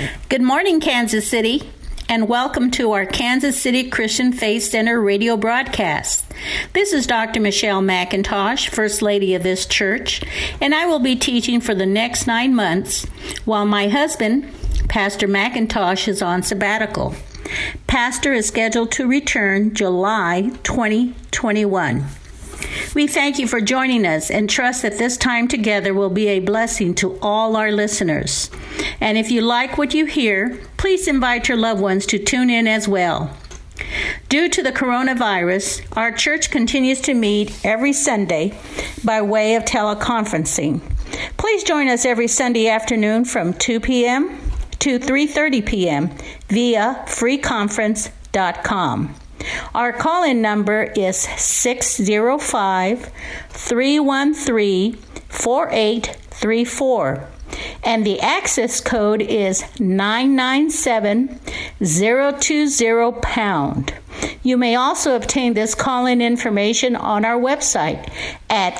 Good morning, Kansas City, and welcome to our Kansas City Christian Faith Center radio broadcast. This is Dr. Michelle McIntosh, First Lady of this church, and I will be teaching for the next 9 months while my husband, Pastor McIntosh, is on sabbatical. Pastor is scheduled to return July 2021. We thank you for joining us and trust that this time together will be a blessing to all our listeners. And if you like what you hear, please invite your loved ones to tune in as well. Due to the coronavirus, our church continues to meet every Sunday by way of teleconferencing. Please join us every Sunday afternoon from 2 p.m. to 3:30 p.m. via freeconference.com. Our call-in number is 605-313-4834, and the access code is 997020#. You may also obtain this call-in information on our website at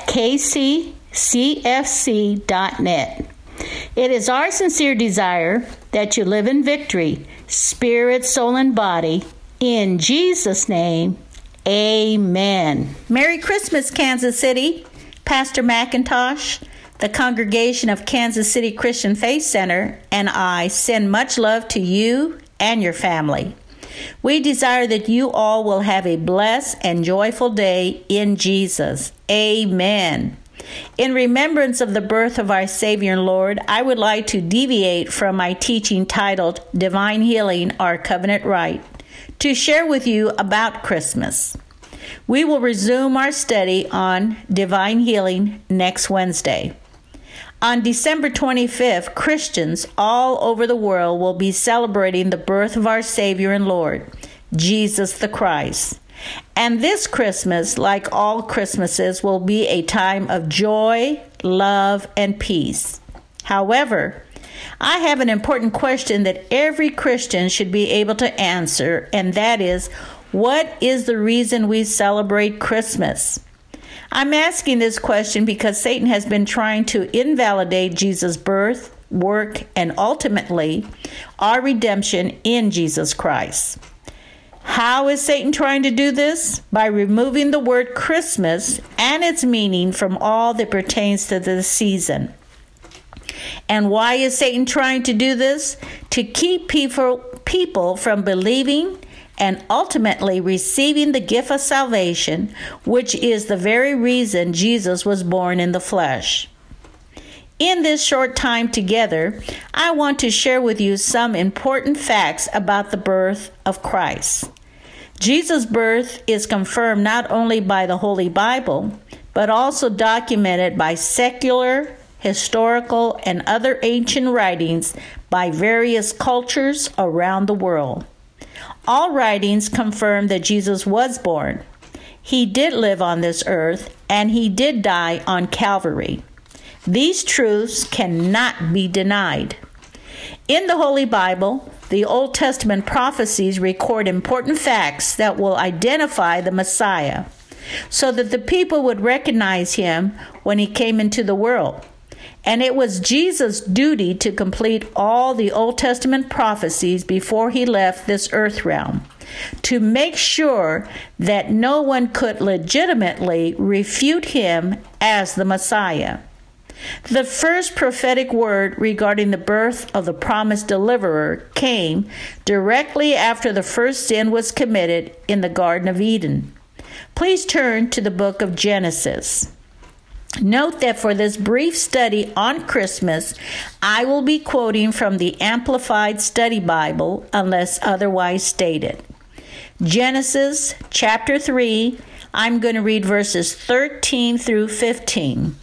kccfc.net. It is our sincere desire that you live in victory, spirit, soul, and body. In Jesus' name, amen. Merry Christmas, Kansas City. Pastor McIntosh, the congregation of Kansas City Christian Faith Center, and I send much love to you and your family. We desire that you all will have a blessed and joyful day in Jesus. Amen. In remembrance of the birth of our Savior and Lord, I would like to deviate from my teaching titled Divine Healing, Our Covenant Right, to share with you about Christmas. We will resume our study on divine healing next Wednesday. On December 25th, Christians all over the world will be celebrating the birth of our Savior and Lord, Jesus the Christ. And this Christmas, like all Christmases, will be a time of joy, love, and peace. However, I have an important question that every Christian should be able to answer, and that is, what is the reason we celebrate Christmas? I'm asking this question because Satan has been trying to invalidate Jesus' birth, work, and ultimately our redemption in Jesus Christ. How is Satan trying to do this? By removing the word Christmas and its meaning from all that pertains to this season. And why is Satan trying to do this? To keep people from believing and ultimately receiving the gift of salvation, which is the very reason Jesus was born in the flesh. In this short time together, I want to share with you some important facts about the birth of Christ. Jesus' birth is confirmed not only by the Holy Bible, but also documented by secular, historical, and other ancient writings by various cultures around the world. All writings confirm that Jesus was born. He did live on this earth, and he did die on Calvary. These truths cannot be denied. In the Holy Bible, the Old Testament prophecies record important facts that will identify the Messiah, so that the people would recognize him when he came into the world. And it was Jesus' duty to complete all the Old Testament prophecies before he left this earth realm, to make sure that no one could legitimately refute him as the Messiah. The first prophetic word regarding the birth of the promised deliverer came directly after the first sin was committed in the Garden of Eden. Please turn to the book of Genesis. Note that for this brief study on Christmas, I will be quoting from the Amplified Study Bible unless otherwise stated. Genesis chapter 3, I'm going to read verses 13 through 15.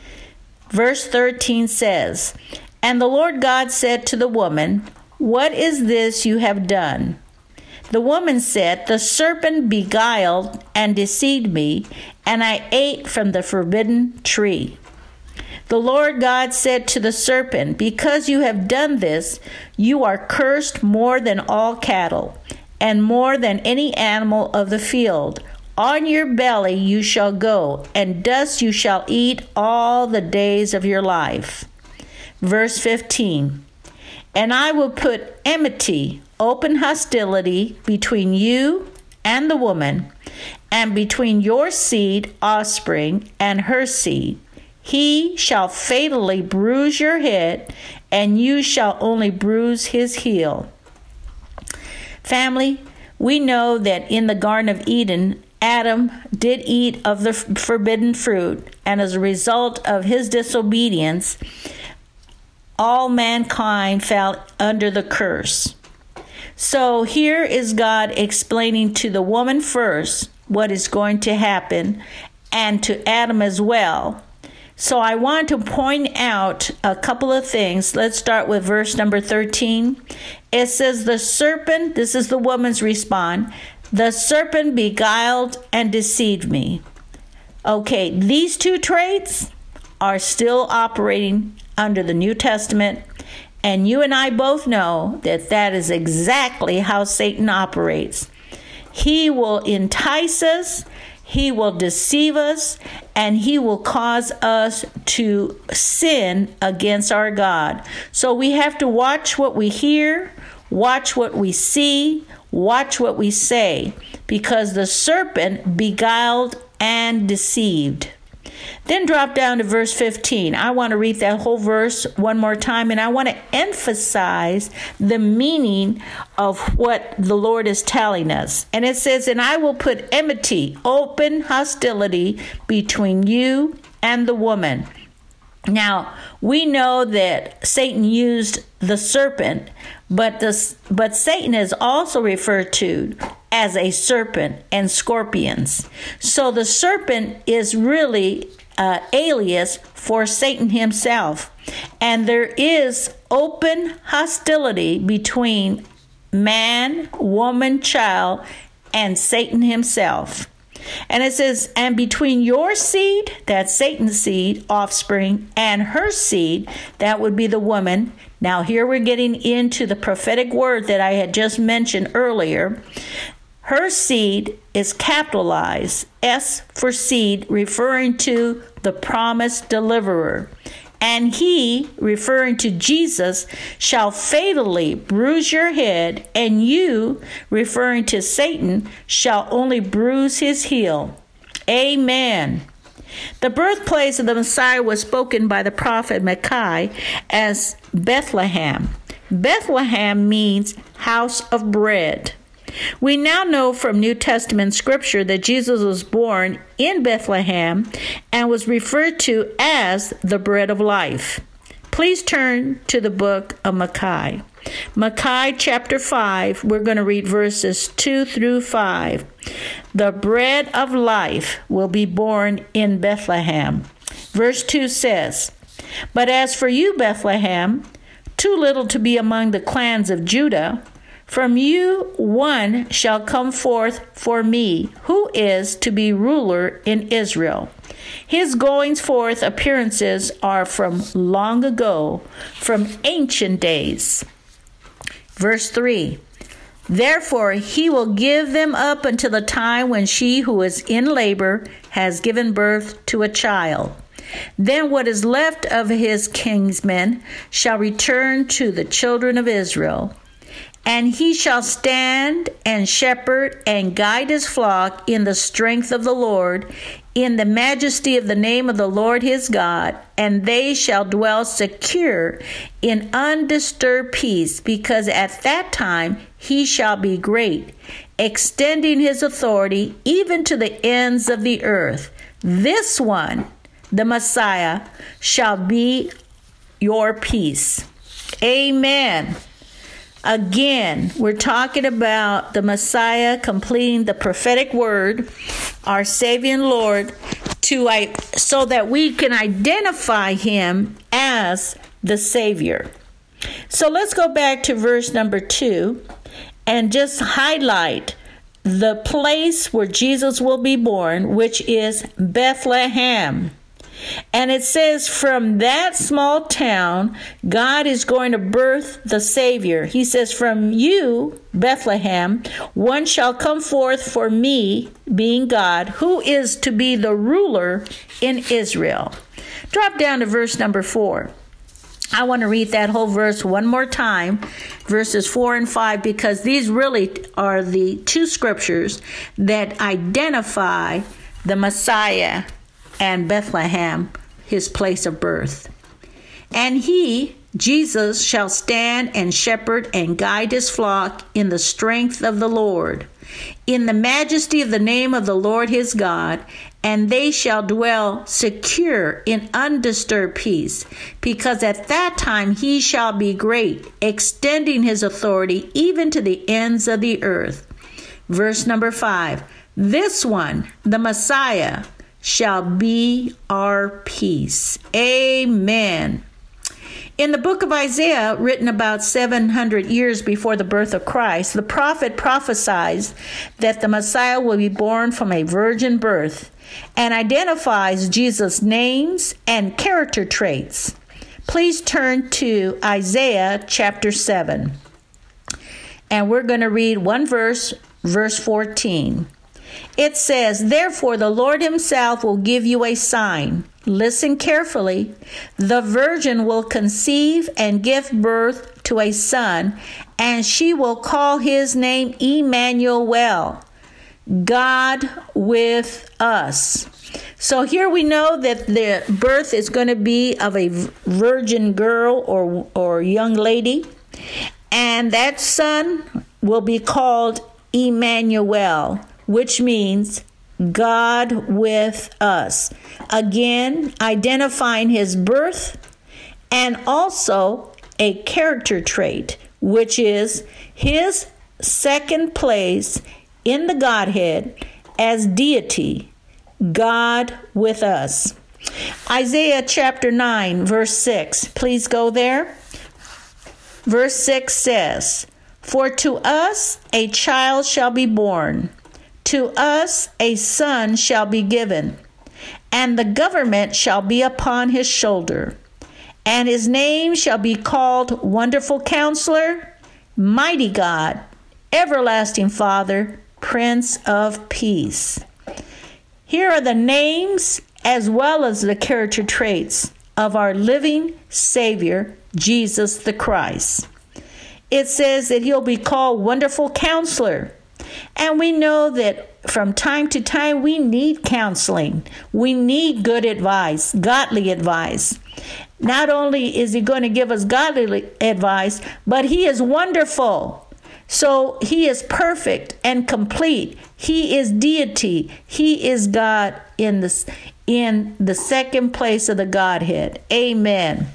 Verse 13 says, "And the Lord God said to the woman, 'What is this you have done?' The woman said, 'The serpent beguiled and deceived me, and I ate from the forbidden tree.' The Lord God said to the serpent, 'Because you have done this, you are cursed more than all cattle, and more than any animal of the field. On your belly you shall go, and dust you shall eat all the days of your life.'" Verse 15. And I will put enmity, open hostility between you and the woman, and between your seed, offspring, and her seed. He shall fatally bruise your head, and you shall only bruise his heel. Family, we know that in the Garden of Eden, Adam did eat of the forbidden fruit, and as a result of his disobedience, all mankind fell under the curse. So here is God explaining to the woman first what is going to happen, and to Adam as well. So I want to point out a couple of things. Let's start with verse number 13. It says, the serpent, this is the woman's response, the serpent beguiled and deceived me. Okay, these two traits are still operating under the New Testament, and you and I both know that that is exactly how Satan operates. He will entice us, he will deceive us, and he will cause us to sin against our God. So we have to watch what we hear, watch what we see, watch what we say, because the serpent beguiled and deceived. Then drop down to verse 15. I want to read that whole verse one more time, and I want to emphasize the meaning of what the Lord is telling us. And it says, and I will put enmity, open hostility between you and the woman. Now, we know that Satan used the serpent, but Satan is also referred to as a serpent and scorpions. So the serpent is really alias for Satan himself. And there is open hostility between man, woman, child, and Satan himself. And it says, and between your seed, that's Satan's seed, offspring, and her seed, that would be the woman. Now here we're getting into the prophetic word that I had just mentioned earlier. Her seed is capitalized, S for seed, referring to the promised deliverer. And he, referring to Jesus, shall fatally bruise your head, and you, referring to Satan, shall only bruise his heel. Amen. The birthplace of the Messiah was spoken by the prophet Micaiah as Bethlehem. Bethlehem means house of bread. We now know from New Testament scripture that Jesus was born in Bethlehem and was referred to as the bread of life. Please turn to the book of Micaiah. Micaiah chapter 5, we're going to read verses 2 through 5. The bread of life will be born in Bethlehem. Verse 2 says, but as for you, Bethlehem, too little to be among the clans of Judah, from you one shall come forth for me, who is to be ruler in Israel. His goings forth appearances are from long ago, from ancient days. Verse 3, therefore he will give them up until the time when she who is in labor has given birth to a child. Then what is left of his kinsmen shall return to the children of Israel. And he shall stand and shepherd and guide his flock in the strength of the Lord, in the majesty of the name of the Lord his God, and they shall dwell secure in undisturbed peace, because at that time he shall be great, extending his authority even to the ends of the earth. This one, the Messiah, shall be your peace. Amen. Again, we're talking about the Messiah completing the prophetic word, our Savior and Lord, so that we can identify him as the Savior. So let's go back to verse number 2 and just highlight the place where Jesus will be born, which is Bethlehem. And it says, from that small town, God is going to birth the Savior. He says, from you, Bethlehem, one shall come forth for me, being God, who is to be the ruler in Israel. Drop down to verse number 4. I want to read that whole verse one more time, verses 4 and 5, because these really are the two scriptures that identify the Messiah and Bethlehem, his place of birth. And he, Jesus, shall stand and shepherd and guide his flock in the strength of the Lord, in the majesty of the name of the Lord his God, and they shall dwell secure in undisturbed peace, because at that time he shall be great, extending his authority even to the ends of the earth. Verse number 5, this one, the Messiah, shall be our peace. Amen. In the book of Isaiah, written about 700 years before the birth of Christ, the prophet prophesies that the Messiah will be born from a virgin birth and identifies Jesus' names and character traits. Please turn to Isaiah chapter 7. And we're going to read one verse, verse 14. It says, therefore the Lord himself will give you a sign. Listen carefully. The virgin will conceive and give birth to a son, and she will call his name Emmanuel, God with us. So here we know that the birth is going to be of a virgin girl or young lady, and that son will be called Emmanuel, which means God with us. Again, identifying his birth and also a character trait, which is his second place in the Godhead as deity, God with us. Isaiah chapter 9, verse 6. Please go there. Verse 6 says, for to us a child shall be born, to us a son shall be given, and the government shall be upon his shoulder, and his name shall be called Wonderful Counselor, Mighty God, Everlasting Father, Prince of Peace. Here are the names as well as the character traits of our living Savior, Jesus the Christ. It says that he'll be called Wonderful Counselor. And we know that from time to time we need counseling. We need good advice, godly advice. Not only is he going to give us godly advice, but he is wonderful. So he is perfect and complete. He is deity. He is God in the second place of the Godhead. Amen.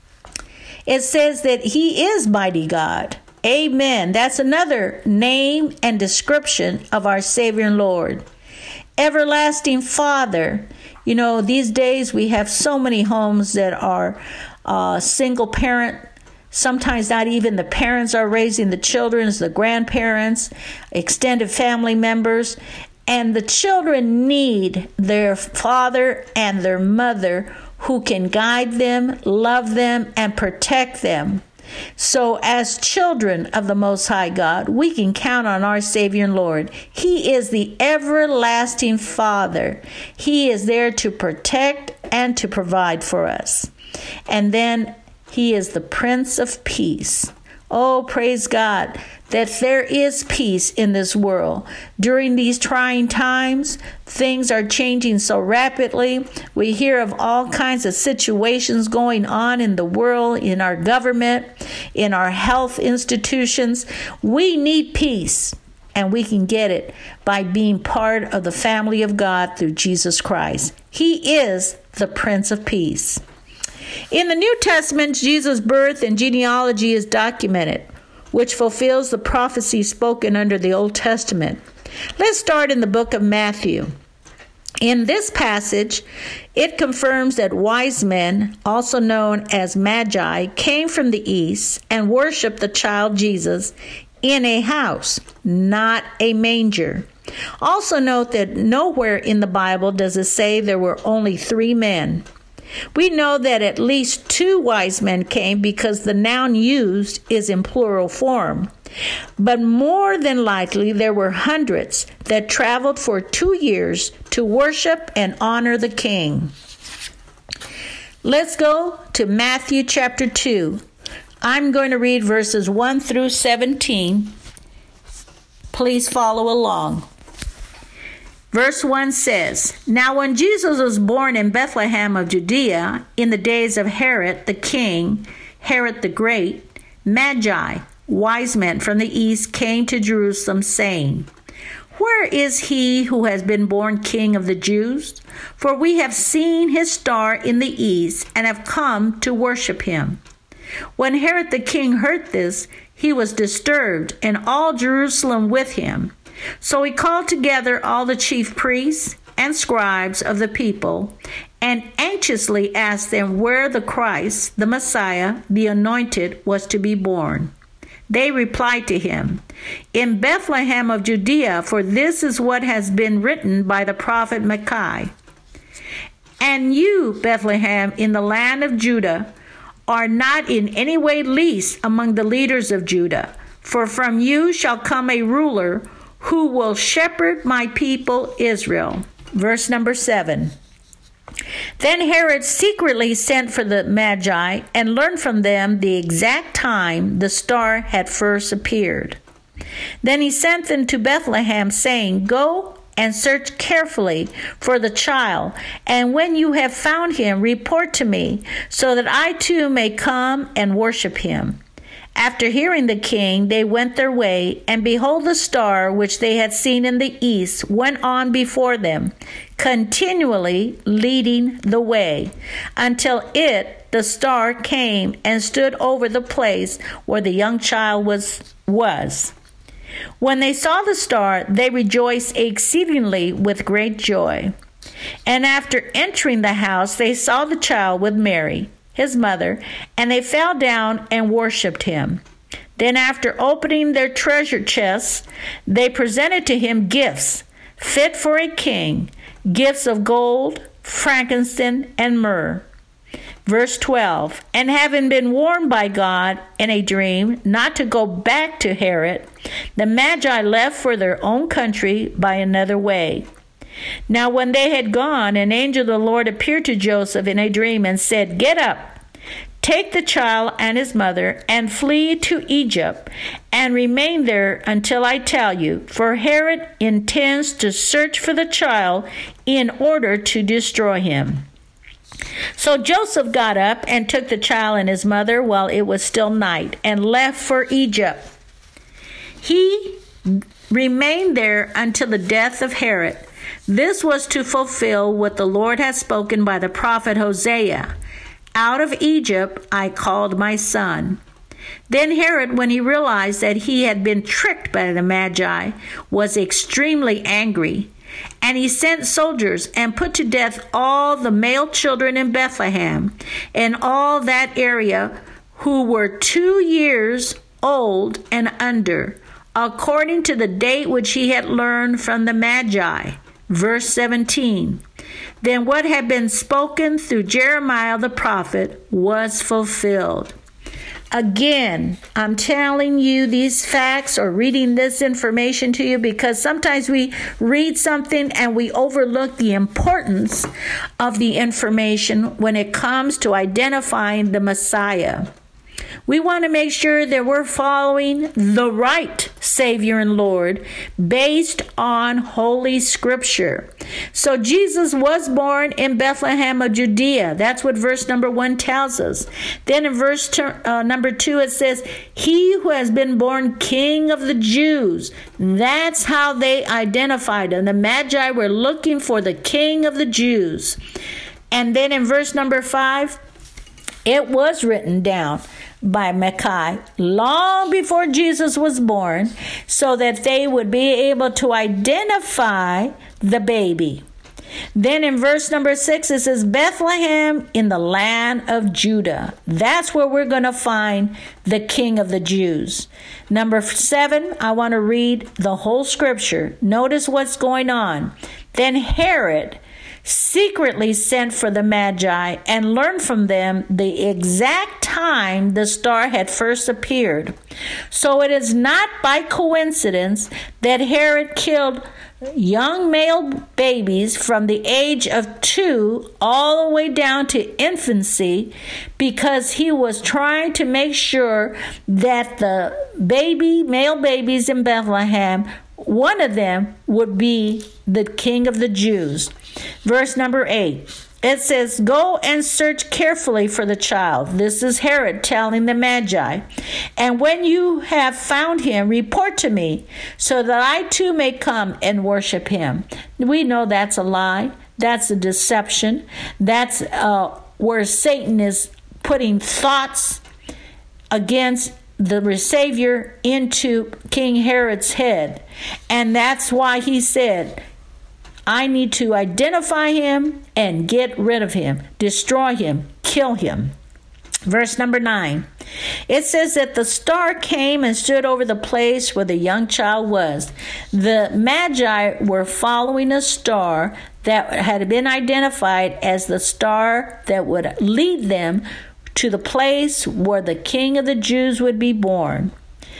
It says that he is mighty God. Amen. That's another name and description of our Savior and Lord. Everlasting Father. You know, these days we have so many homes that are single parent. Sometimes not even the parents are raising the children, it's the grandparents, extended family members. And the children need their father and their mother who can guide them, love them, and protect them. So as children of the Most High God, we can count on our Savior and Lord. He is the everlasting Father. He is there to protect and to provide for us. And then he is the Prince of Peace. Oh, praise God that there is peace in this world. During these trying times, things are changing so rapidly. We hear of all kinds of situations going on in the world, in our government, in our health institutions. We need peace, and we can get it by being part of the family of God through Jesus Christ. He is the Prince of Peace. In the New Testament, Jesus' birth and genealogy is documented, which fulfills the prophecy spoken under the Old Testament. Let's start in the book of Matthew. In this passage, it confirms that wise men, also known as Magi, came from the east and worshiped the child Jesus in a house, not a manger. Also note that nowhere in the Bible does it say there were only 3 men. We know that at least 2 wise men came because the noun used is in plural form. But more than likely, there were hundreds that traveled for 2 years to worship and honor the king. Let's go to Matthew chapter 2. I'm going to read verses 1 through 17. Please follow along. Verse 1 says, Now when Jesus was born in Bethlehem of Judea, in the days of Herod the king, Herod the Great, Magi, wise men from the east, came to Jerusalem, saying, Where is he who has been born King of the Jews? For we have seen his star in the east, and have come to worship him. When Herod the king heard this, he was disturbed, and all Jerusalem with him. So he called together all the chief priests and scribes of the people, and anxiously asked them where the Christ, the Messiah, the Anointed, was to be born. They replied to him, In Bethlehem of Judea, for this is what has been written by the prophet Micaiah. And you, Bethlehem, in the land of Judah, are not in any way least among the leaders of Judah, for from you shall come a ruler who will shepherd my people Israel. Verse number 7. Then Herod secretly sent for the Magi and learned from them the exact time the star had first appeared. Then he sent them to Bethlehem, saying, Go and search carefully for the child, and when you have found him, report to me, so that I too may come and worship him. After hearing the king, they went their way, and behold, the star which they had seen in the east went on before them, continually leading the way, until the star, came and stood over the place where the young child was. When they saw the star, they rejoiced exceedingly with great joy. And after entering the house, they saw the child with Mary, his mother, and they fell down and worshipped him. Then after opening their treasure chests, they presented to him gifts fit for a king, gifts of gold, frankincense, and myrrh. Verse 12, And having been warned by God in a dream not to go back to Herod, the Magi left for their own country by another way. Now when they had gone, an angel of the Lord appeared to Joseph in a dream and said, Get up, take the child and his mother, and flee to Egypt, and remain there until I tell you, for Herod intends to search for the child in order to destroy him. So Joseph got up and took the child and his mother while it was still night, and left for Egypt. He remained there until the death of Herod. This was to fulfill what the Lord had spoken by the prophet Hosea. Out of Egypt I called my son. Then Herod, when he realized that he had been tricked by the Magi, was extremely angry. And he sent soldiers and put to death all the male children in Bethlehem and all that area who were 2 years old and under, according to the date which he had learned from the Magi. Verse 17. Then what had been spoken through Jeremiah the prophet was fulfilled. Again, I'm telling you these facts or reading this information to you because sometimes we read something and we overlook the importance of the information when it comes to identifying the Messiah. We want to make sure that we're following the right Savior and Lord based on Holy Scripture. So Jesus was born in Bethlehem of Judea. That's what verse number 1 tells us. Then in verse number 2 it says, He who has been born King of the Jews. That's how they identified him. The Magi were looking for the King of the Jews. And then in verse number 5, it was written down by Micaiah long before Jesus was born so that they would be able to identify the baby. Then in verse number 6 it says, Bethlehem in the land of Judah. That's where we're going to find the King of the Jews. Number 7, I want to read the whole scripture. Notice what's going on. Then Herod secretly sent for the Magi and learned from them the exact time the star had first appeared. So it is not by coincidence that Herod killed young male babies from the age of 2 all the way down to infancy, because he was trying to make sure that the male babies in Bethlehem, one of them would be the King of the Jews. Verse number 8. It says, "Go and search carefully for the child." This is Herod telling the Magi. "And when you have found him, report to me, so that I too may come and worship him." We know that's a lie. That's a deception. That's where Satan is putting thoughts against the Savior into King Herod's head. And that's why he said, I need to identify him and get rid of him, destroy him, kill him. Verse number 9. It says that the star came and stood over the place where the young child was. The Magi were following a star that had been identified as the star that would lead them to the place where the King of the Jews would be born.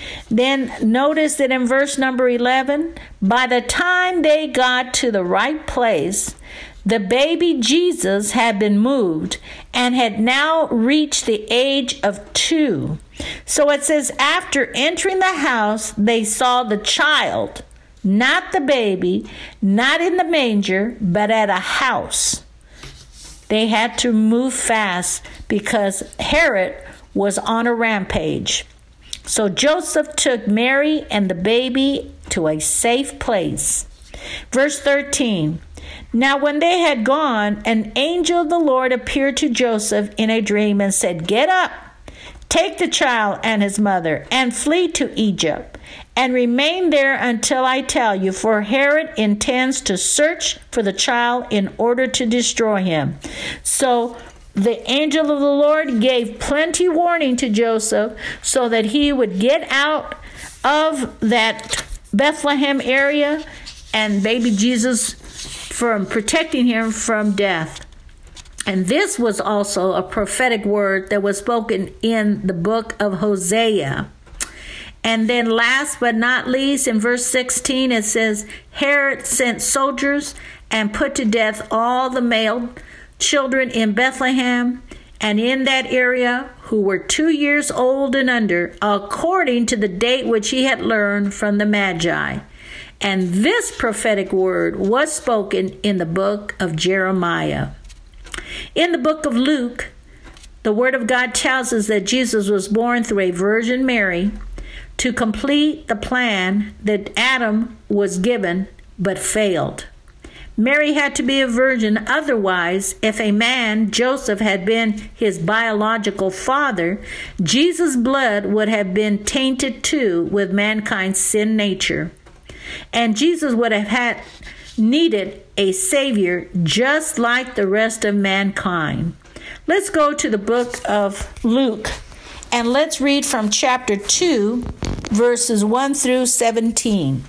Then notice that in verse number 11, by the time they got to the right place, the baby Jesus had been moved and had now reached the age of 2. So it says, after entering the house, they saw the child, not the baby, not in the manger, but at a house. They had to move fast because Herod was on a rampage. So Joseph took Mary and the baby to a safe place. Verse 13. Now when they had gone, an angel of the Lord appeared to Joseph in a dream and said, "Get up, take the child and his mother, and flee to Egypt, and remain there until I tell you, for Herod intends to search for the child in order to destroy him." So the angel of the Lord gave plenty warning to Joseph so that he would get out of that Bethlehem area and baby Jesus, from protecting him from death. And this was also a prophetic word that was spoken in the book of Hosea. And then last but not least, in verse 16, it says, Herod sent soldiers and put to death all the male children in Bethlehem and in that area who were 2 years old and under, according to the date which he had learned from the Magi. And this prophetic word was spoken in the book of Jeremiah. In the book of Luke, the word of God tells us that Jesus was born through a Virgin Mary to complete the plan that Adam was given but failed. Mary had to be a virgin, otherwise, if a man, Joseph, had been his biological father, Jesus' blood would have been tainted too with mankind's sin nature. And Jesus would have needed a Savior just like the rest of mankind. Let's go to the book of Luke and let's read from chapter 2, verses 1 through 17.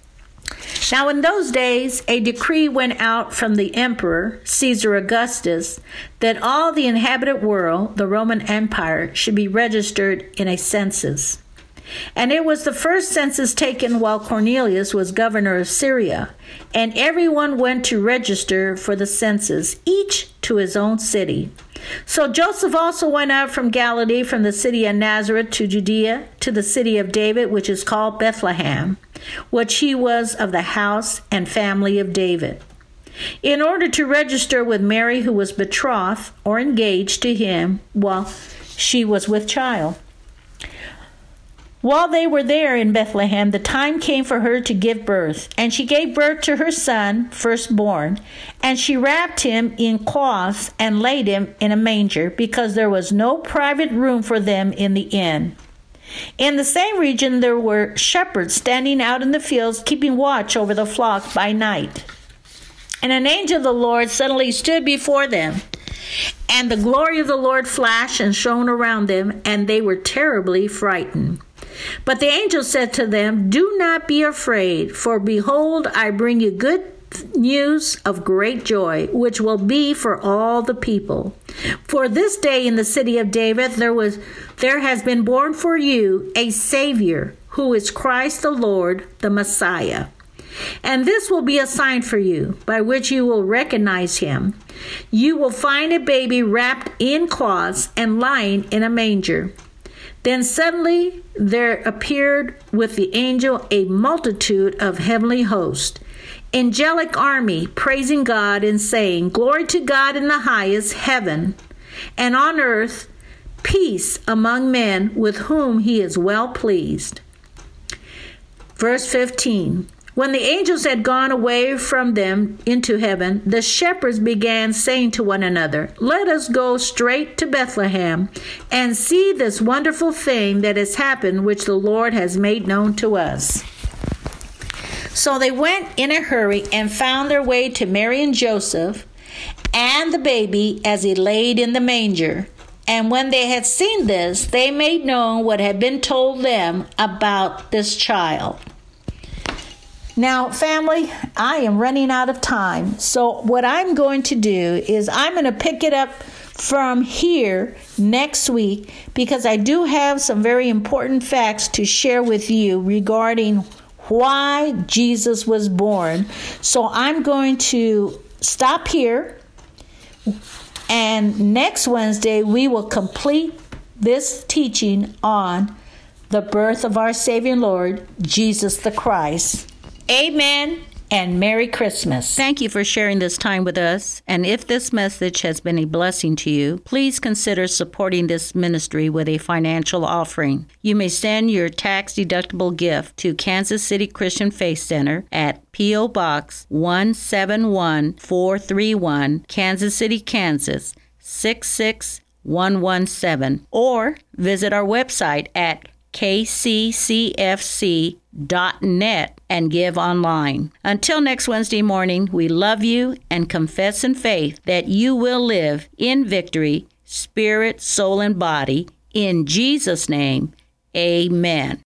Now in those days, a decree went out from the emperor, Caesar Augustus, that all the inhabited world, the Roman Empire, should be registered in a census. And it was the first census taken while Cornelius was governor of Syria, and everyone went to register for the census, each to his own city. So Joseph also went out from Galilee, from the city of Nazareth to Judea, to the city of David, which is called Bethlehem, which he was of the house and family of David, in order to register with Mary, who was betrothed or engaged to him while she was with child. While they were there in Bethlehem, the time came for her to give birth, and she gave birth to her son, firstborn, and she wrapped him in cloths and laid him in a manger, because there was no private room for them in the inn. In the same region there were shepherds standing out in the fields, keeping watch over the flock by night. And an angel of the Lord suddenly stood before them, and the glory of the Lord flashed and shone around them, and they were terribly frightened. But the angel said to them, "Do not be afraid, for behold, I bring you good news of great joy, which will be for all the people. For this day in the city of David there has been born for you a Savior, who is Christ the Lord, the Messiah. And this will be a sign for you, by which you will recognize him. You will find a baby wrapped in cloths and lying in a manger." Then suddenly there appeared with the angel a multitude of heavenly hosts, angelic army, praising God and saying, "Glory to God in the highest heaven, and on earth peace among men with whom he is well pleased." Verse 15. When the angels had gone away from them into heaven, the shepherds began saying to one another, "Let us go straight to Bethlehem and see this wonderful thing that has happened, which the Lord has made known to us." So they went in a hurry and found their way to Mary and Joseph and the baby as he laid in the manger. And when they had seen this, they made known what had been told them about this child. Now, family, I am running out of time. So what I'm going to do is I'm going to pick it up from here next week, because I do have some very important facts to share with you regarding why Jesus was born. So I'm going to stop here, and next Wednesday we will complete this teaching on the birth of our Savior and Lord, Jesus the Christ. Amen and Merry Christmas. Thank you for sharing this time with us. And if this message has been a blessing to you, please consider supporting this ministry with a financial offering. You may send your tax-deductible gift to Kansas City Christian Faith Center at P.O. Box 171431, Kansas City, Kansas 66117, or visit our website at kccfc.net and give online. Until next Wednesday morning, we love you and confess in faith that you will live in victory, spirit, soul, and body. In Jesus' name, amen.